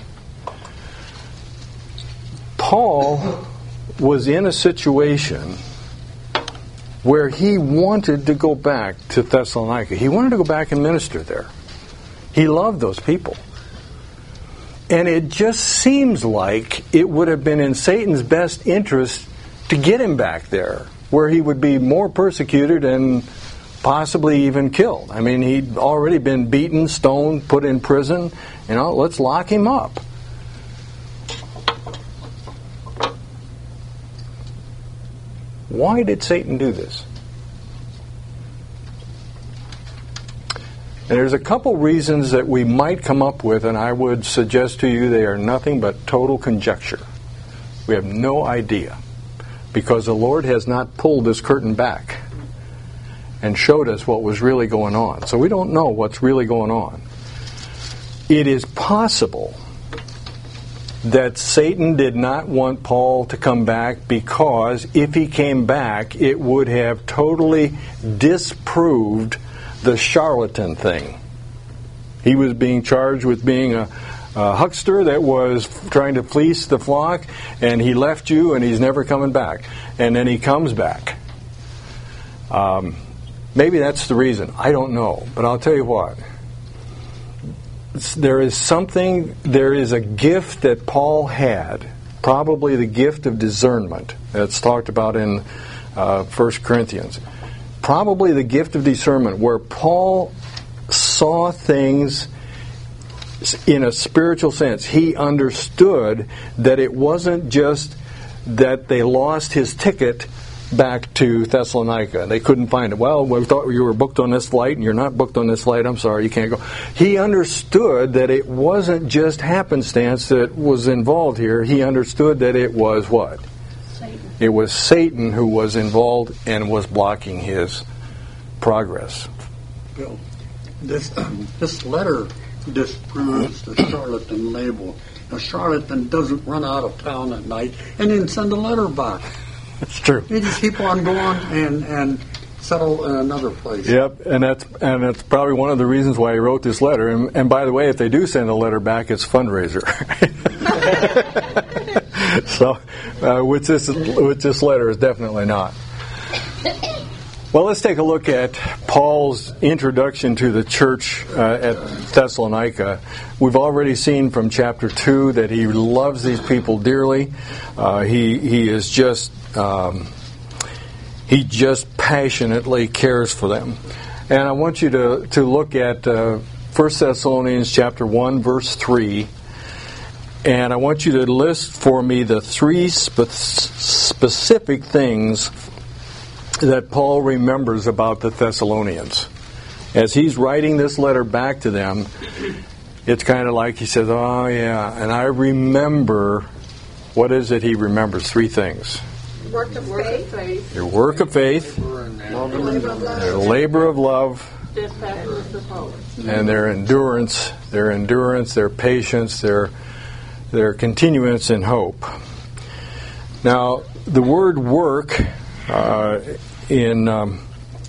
Paul was in a situation where he wanted to go back to Thessalonica. He wanted to go back and minister there. He loved those people. And it just seems like it would have been in Satan's best interest to get him back there, where he would be more persecuted and possibly even killed. I mean, he'd already been beaten, stoned, put in prison. You know, let's lock him up. Why did Satan do this? And there's a couple reasons that we might come up with, and I would suggest to you they are nothing but total conjecture. We have no idea, because the Lord has not pulled this curtain back and showed us what was really going on. So we don't know what's really going on. It is possible that Satan did not want Paul to come back, because if he came back, it would have totally disproved the charlatan thing. He was being charged with being a, a huckster that was trying to fleece the flock, and he left you and he's never coming back. And then he comes back. Um, maybe that's the reason. I don't know. But I'll tell you what. There is something, there is a gift that Paul had, probably the gift of discernment that's talked about in uh, First Corinthians. Probably the gift of discernment, where Paul saw things in a spiritual sense. He understood that it wasn't just that they lost his ticket back to Thessalonica. They couldn't find it. Well, we thought you were booked on this flight, and you're not booked on this flight. I'm sorry, you can't go. He understood that it wasn't just happenstance that was involved here. He understood that it was what? Satan. It was Satan who was involved and was blocking his progress. Bill, this this letter disproves the charlatan label. A charlatan doesn't run out of town at night and then send a letter back. That's true. They just keep on going and, and settle in another place. Yep, and that's and that's probably one of the reasons why he wrote this letter. And, and by the way, if they do send a letter back, it's fundraiser. so, uh, with this with this letter, is definitely not. Well, let's take a look at Paul's introduction to the church uh, at Thessalonica. We've already seen from chapter two that he loves these people dearly. Uh, he he is just um, he just passionately cares for them. And I want you to to look at uh, First Thessalonians chapter one, verse three. And I want you to list for me the three spe- specific things that Paul remembers about the Thessalonians. As he's writing this letter back to them, it's kind of like he says, oh yeah, and I remember, what is it he remembers? Three things. Work of faith. Your work of faith, their labor of love, and their endurance, their endurance, their patience, their their continuance in hope. Now, the word work uh, in um,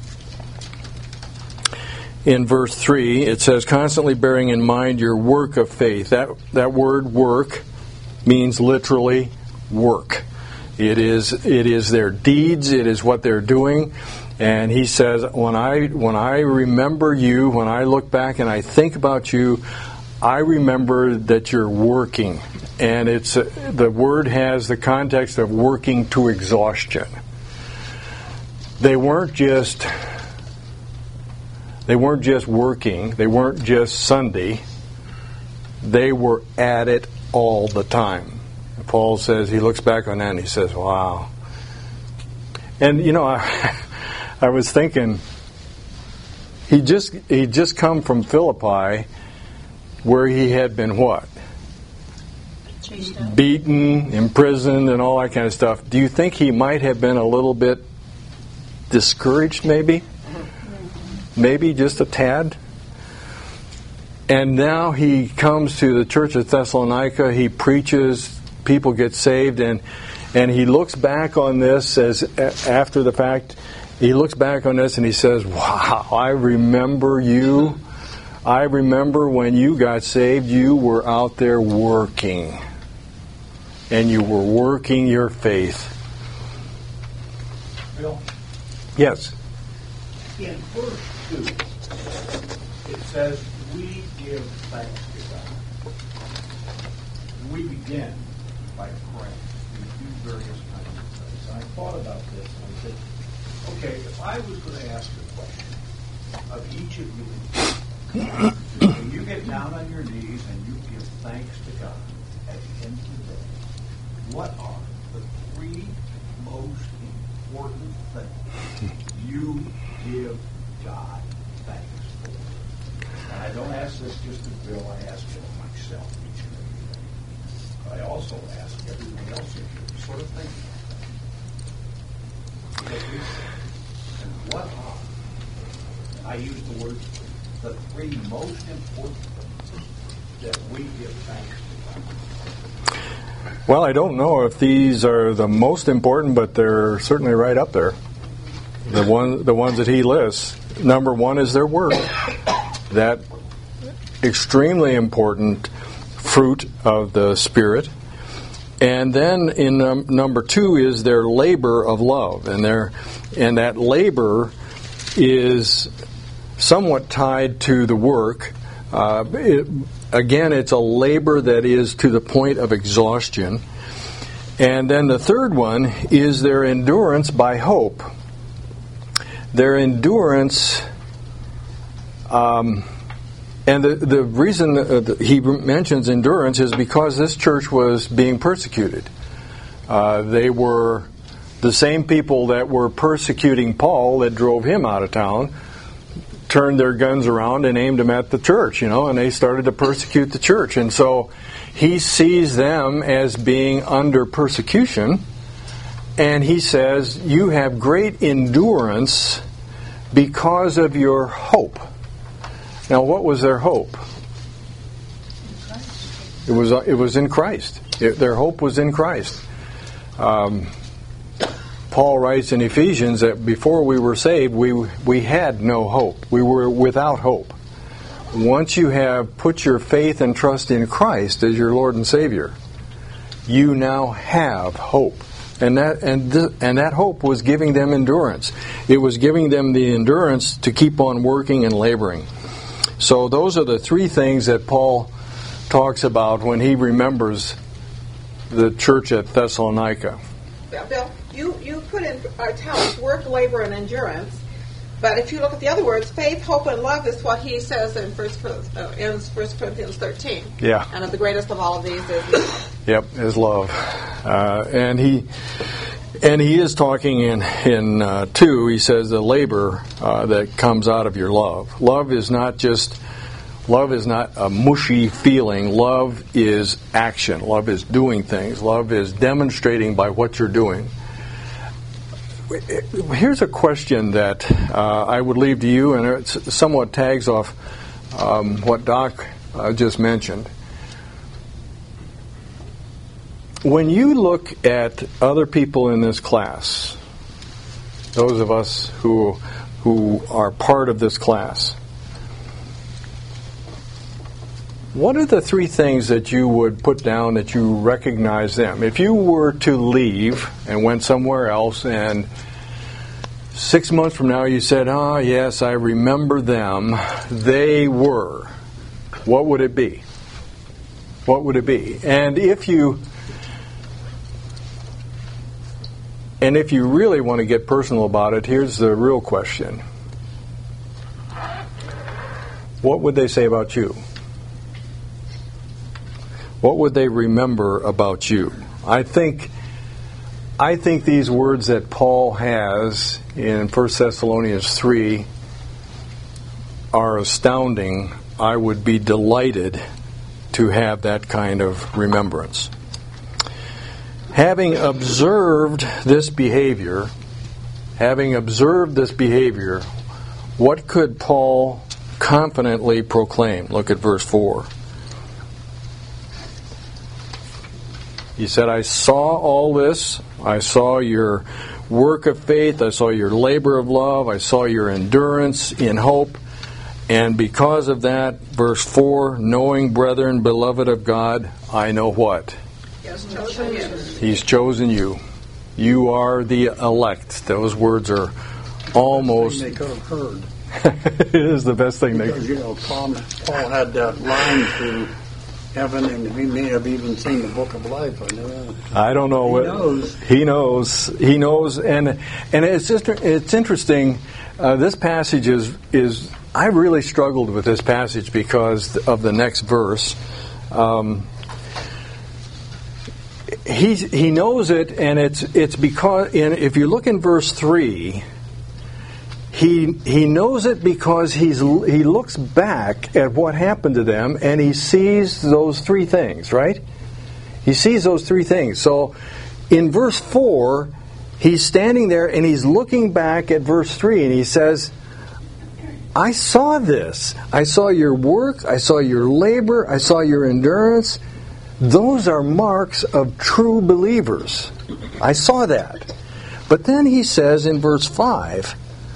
in verse three, it says, constantly bearing in mind your work of faith. That that word work means literally work. It is it is their deeds, it is what they're doing. And he says, when I when I remember you, when I look back and I think about you, I remember that you're working. And it's uh, the word has the context of working to exhaustion. They weren't just they weren't just working, they weren't just Sunday. They were at it all the time. Paul says he looks back on that and he says, wow. And, you know, I, I was thinking, he just he just come from Philippi where he had been what? Beaten, imprisoned, and all that kind of stuff. Do you think he might have been a little bit discouraged, maybe? Maybe just a tad? And now he comes to the church of Thessalonica, he preaches, people get saved, and and he looks back on this as after the fact, he looks back on this and he says, wow, I remember you. I remember when you got saved, you were out there working. And you were working your faith. Bill? Yes. In verse two, it says, we give thanks to God. We begin by praying. We do various kinds of things. And I thought about this and I said, okay, if I was going to ask a question of each of you, when you get down on your knees and you give thanks to God at the end of the day, what are the three most important things you give God thanks for? And I don't ask this just to Bill, I ask it of myself each and every day. But I also ask everyone else if you're sort of thinking about that. And what are, and I use the word, the three most important things that we give thanks to God? Well, I don't know if these are the most important, but they're certainly right up there. The one, the ones that he lists. Number one is their word. That extremely important fruit of the Spirit. And then in um, number two is their labor of love, and their and that labor is somewhat tied to the work. Uh, it, Again, it's a labor that is to the point of exhaustion. And then the third one is their endurance by hope. Their endurance, um, and the, the reason uh, he mentions endurance is because this church was being persecuted. Uh, they were the same people that were persecuting Paul that drove him out of town, turned their guns around and aimed them at the church, you know, and they started to persecute the church. And so he sees them as being under persecution, and he says, you have great endurance because of your hope. Now, what was their hope? It was it was in Christ. It, their hope was in Christ. Um, Paul writes in Ephesians that before we were saved, we we had no hope. We were without hope. Once you have put your faith and trust in Christ as your Lord and Savior, you now have hope. And that and th- and that hope was giving them endurance. It was giving them the endurance to keep on working and laboring. So those are the three things that Paul talks about when he remembers the church at Thessalonica. Yeah, Bill, you, you put in italics work, labor, and endurance. But if you look at the other words, faith, hope, and love is what he says in First uh, in First Corinthians thirteen. Yeah. And the greatest of all of these is love. Yep, is love. Uh, and he and he is talking in in uh, two. He says the labor uh, that comes out of your love. Love is not just love is not a mushy feeling. Love is action. Love is doing things. Love is demonstrating by what you're doing. Here's a question that uh, I would leave to you, and it somewhat tags off um, what Doc uh, just mentioned. When you look at other people in this class, those of us who who are part of this class, what are the three things that you would put down that you recognize them? If you were to leave and went somewhere else, and six months from now you said, "Ah, oh, yes, I remember them. They were," what would it be? What would it be? And if you and if you really want to get personal about it, here's the real question: what would they say about you? What would they remember about you? I think I think these words that Paul has in First Thessalonians three are astounding. I would be delighted to have that kind of remembrance. Having observed this behavior, having observed this behavior, what could Paul confidently proclaim? Look at verse four. He said, I saw all this. I saw your work of faith. I saw your labor of love. I saw your endurance in hope. And because of that, verse four, knowing, brethren, beloved of God, I know what? Yes, chosen you. He's chosen you. You are the elect. Those words are almost... They could have heard. It is the best thing they Because, you know, Paul, Paul had that line through heaven, and he may have even seen the book of life. I know. I don't know He what knows. he knows. He knows, and and it's just it's interesting. Uh, this passage is is I really struggled with this passage because of the next verse. Um, he he knows it, and it's it's because in if you look in verse three. He he knows it because he's he looks back at what happened to them and he sees those three things, right? He sees those three things. So in verse four, he's standing there and he's looking back at verse three and he says, I saw this. I saw your work. I saw your labor. I saw your endurance. Those are marks of true believers. I saw that. But then he says in verse five,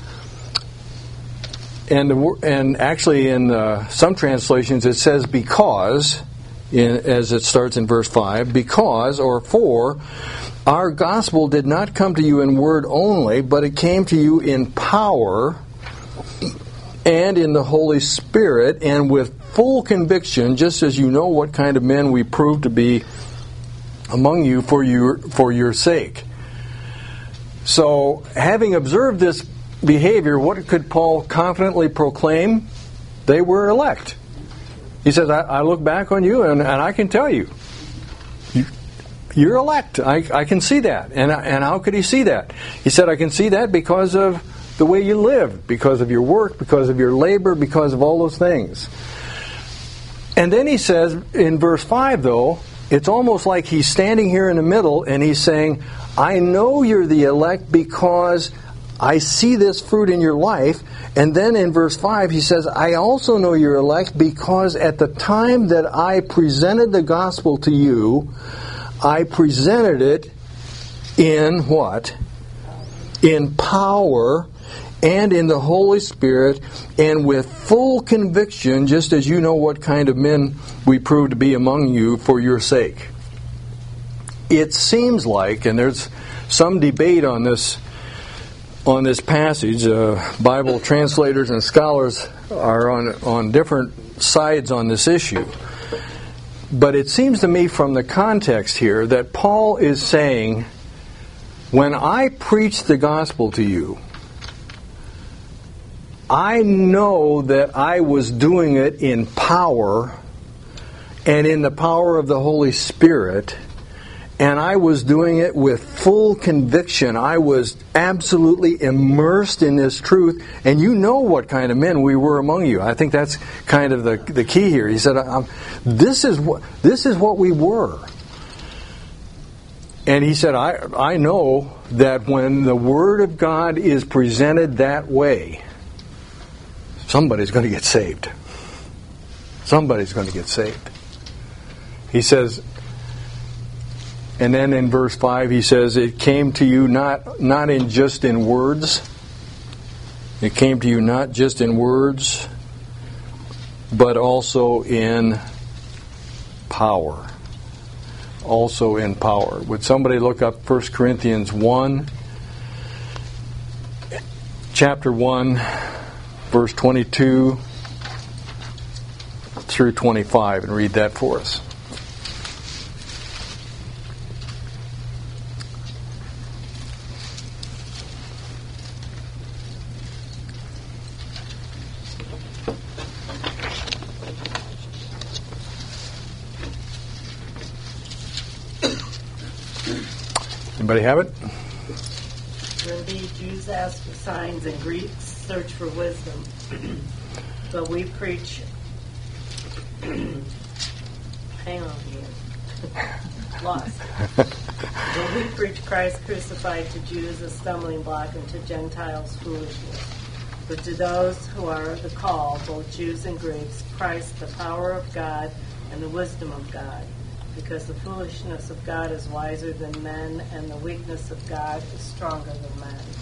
And and actually in uh, some translations it says because, in, as it starts in verse five, because or for, our gospel did not come to you in word only, but it came to you in power and in the Holy Spirit and with full conviction, just as you know what kind of men we proved to be among you for your, for your sake. So, having observed this behavior, what could Paul confidently proclaim? They were elect. He says, I, I look back on you and, and I can tell you, you you're elect. I, I can see that. And, and how could he see that? He said, I can see that because of the way you live, because of your work, because of your labor, because of all those things. And then he says in verse five, though, it's almost like he's standing here in the middle and he's saying, I know you're the elect because I see this fruit in your life. And then in verse five he says, I also know you're elect because at the time that I presented the gospel to you, I presented it in what? In power and in the Holy Spirit and with full conviction, just as you know what kind of men we prove to be among you for your sake. It seems like, and there's some debate on this on this passage, uh, Bible translators and scholars are on on different sides on this issue. But it seems to me from the context here that Paul is saying, when I preach the gospel to you, I know that I was doing it in power and in the power of the Holy Spirit, and I was doing it with full conviction. I was absolutely immersed in this truth, and you know what kind of men we were among you. I think that's kind of the the key here. He said, um, "This is what this is what we were." And he said, I, I know that when the Word of God is presented that way, somebody's going to get saved. Somebody's going to get saved. He says, and then in verse five he says, it came to you not, not in just in words. It came to you not just in words, but also in power. Also in power. Would somebody look up First Corinthians one, chapter one, verse twenty-two through twenty-five, and read that for us. Anybody have it? When the Jews ask for signs and Greeks search for wisdom, but we preach. Hang on here. Lost. But we preach Christ crucified, to Jews a stumbling block, and to Gentiles foolishness. But to those who are the called, both Jews and Greeks, Christ the power of God and the wisdom of God. Because the foolishness of God is wiser than men, and the weakness of God is stronger than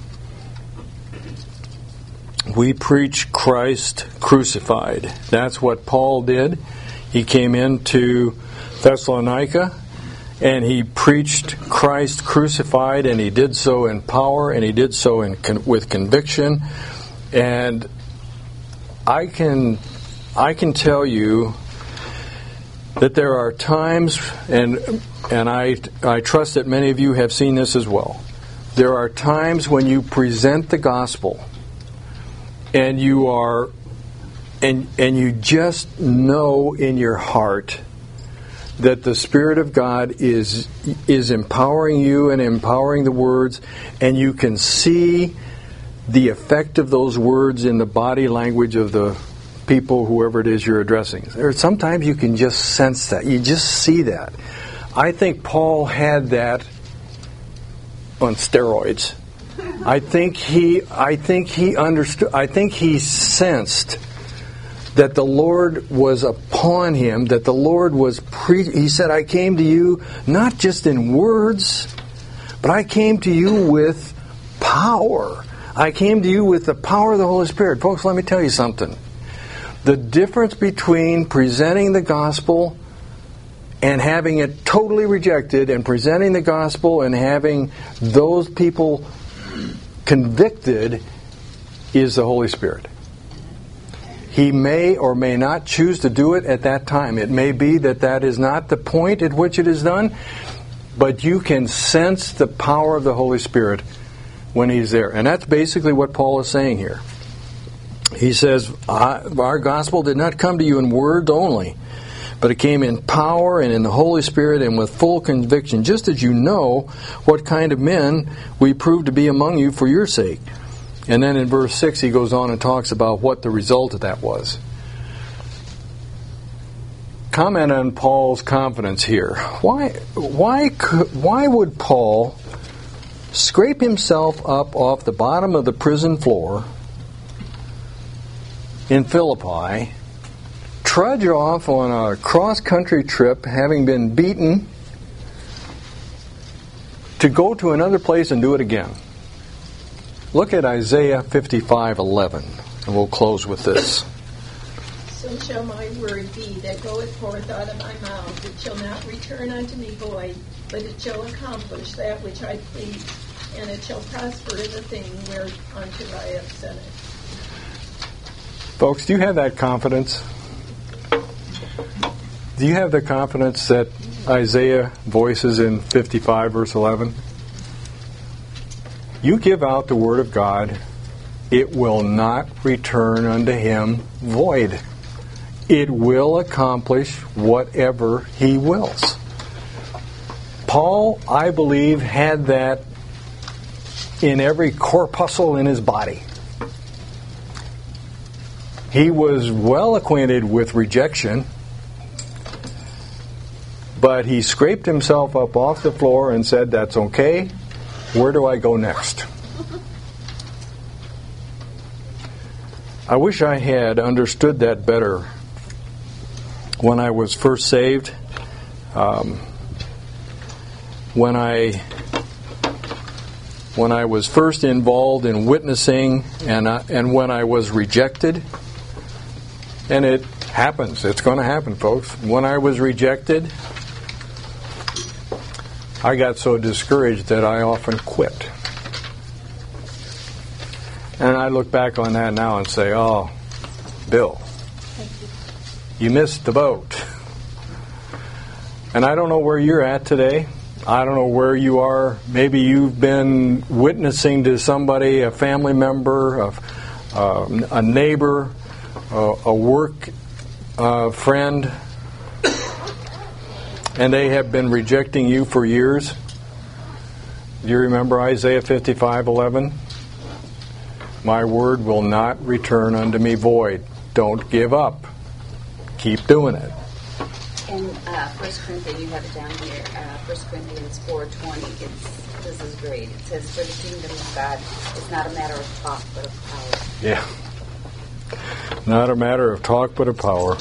men. We preach Christ crucified. That's what Paul did. He came into Thessalonica and he preached Christ crucified, and he did so in power, and he did so in con- with conviction. And I can I can tell you that there are times, and and I I trust that many of you have seen this as well. There are times when you present the gospel, and you are, and and you just know in your heart that the Spirit of God is is empowering you and empowering the words, and you can see the effect of those words in the body language of the people, whoever it is you're addressing. There, sometimes you can just sense that. You just see that. I think Paul had that on steroids. I think he I think he understood I think he sensed that the Lord was upon him, that the Lord was pre he said, I came to you not just in words, but I came to you with power. I came to you with the power of the Holy Spirit. Folks, let me tell you something. The difference between presenting the gospel and having it totally rejected, and presenting the gospel and having those people convicted, is the Holy Spirit. He may or may not choose to do it at that time. It may be that that is not the point at which it is done, but you can sense the power of the Holy Spirit when He's there. And that's basically what Paul is saying here. He says, our gospel did not come to you in words only, but it came in power and in the Holy Spirit and with full conviction, just as you know what kind of men we proved to be among you for your sake. And then in verse six he goes on and talks about what the result of that was. Comment on Paul's confidence here. Why, why, could, why would Paul scrape himself up off the bottom of the prison floor in Philippi, trudge off on a cross-country trip, having been beaten, to go to another place and do it again? Look at Isaiah fifty-five eleven, and we'll close with this. So shall my word be that goeth forth out of my mouth. It shall not return unto me void, but it shall accomplish that which I please, and it shall prosper in the thing whereunto I have sent it. Folks, do you have that confidence? Do you have the confidence that Isaiah voices in fifty-five verse eleven? You give out the word of God, it will not return unto him void. It will accomplish whatever he wills. Paul, I believe, had that in every corpuscle in his body. He was well acquainted with rejection, but he scraped himself up off the floor and said, that's okay. Where do I go next? I wish I had understood that better when I was first saved. Um, when I when I was first involved in witnessing, and I, and when I was rejected, and it happens. It's going to happen, folks. When I was rejected, I got so discouraged that I often quit. And I look back on that now and say, oh, Bill, you missed the boat. And I don't know where you're at today. I don't know where you are. Maybe you've been witnessing to somebody, a family member, a, uh, a neighbor, a, a work uh, friend, and they have been rejecting you for years. Do you remember Isaiah fifty-five eleven? My word will not return unto me void. Don't give up. Keep doing it. In uh, First Corinthians, you have it down here, uh, First Corinthians four twenty, it's, this is great. It says, for the kingdom of God is not a matter of talk, but of power. Yeah. Not a matter of talk, but of power.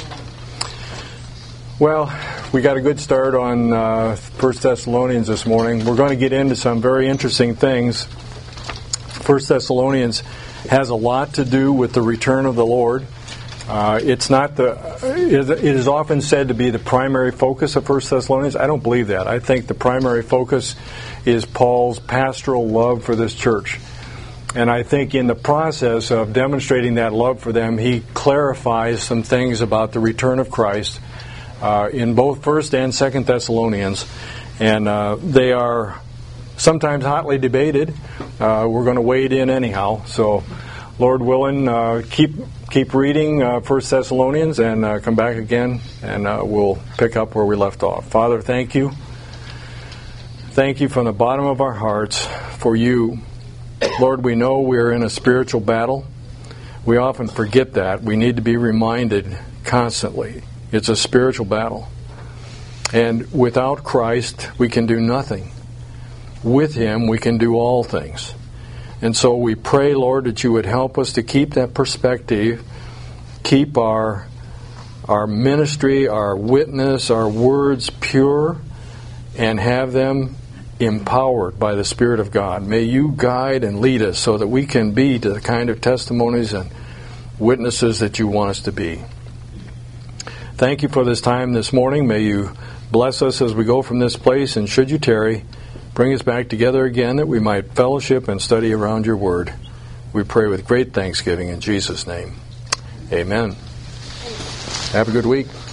Well, we got a good start on uh, First Thessalonians this morning. We're going to get into some very interesting things. First Thessalonians has a lot to do with the return of the Lord. Uh, it's not the. It is often said to be the primary focus of First Thessalonians. I don't believe that. I think the primary focus is Paul's pastoral love for this church. And I think in the process of demonstrating that love for them, he clarifies some things about the return of Christ uh, in both First and Second Thessalonians. And uh, they are sometimes hotly debated. Uh, we're going to wade in anyhow. So, Lord willing, uh, keep keep reading uh, First Thessalonians and uh, come back again, and uh, we'll pick up where we left off. Father, thank you. Thank you from the bottom of our hearts for you. Lord, we know we're in a spiritual battle. We often forget that. We need to be reminded constantly. It's a spiritual battle. And without Christ, we can do nothing. With Him, we can do all things. And so we pray, Lord, that you would help us to keep that perspective, keep our our ministry, our witness, our words pure, and have them empowered by the Spirit of God. May you guide and lead us so that we can be the kind of testimonies and witnesses that you want us to be. Thank you for this time this morning. May you bless us as we go from this place, and should you tarry, bring us back together again that we might fellowship and study around your word. We pray with great thanksgiving in Jesus' name. Amen. Have a good week.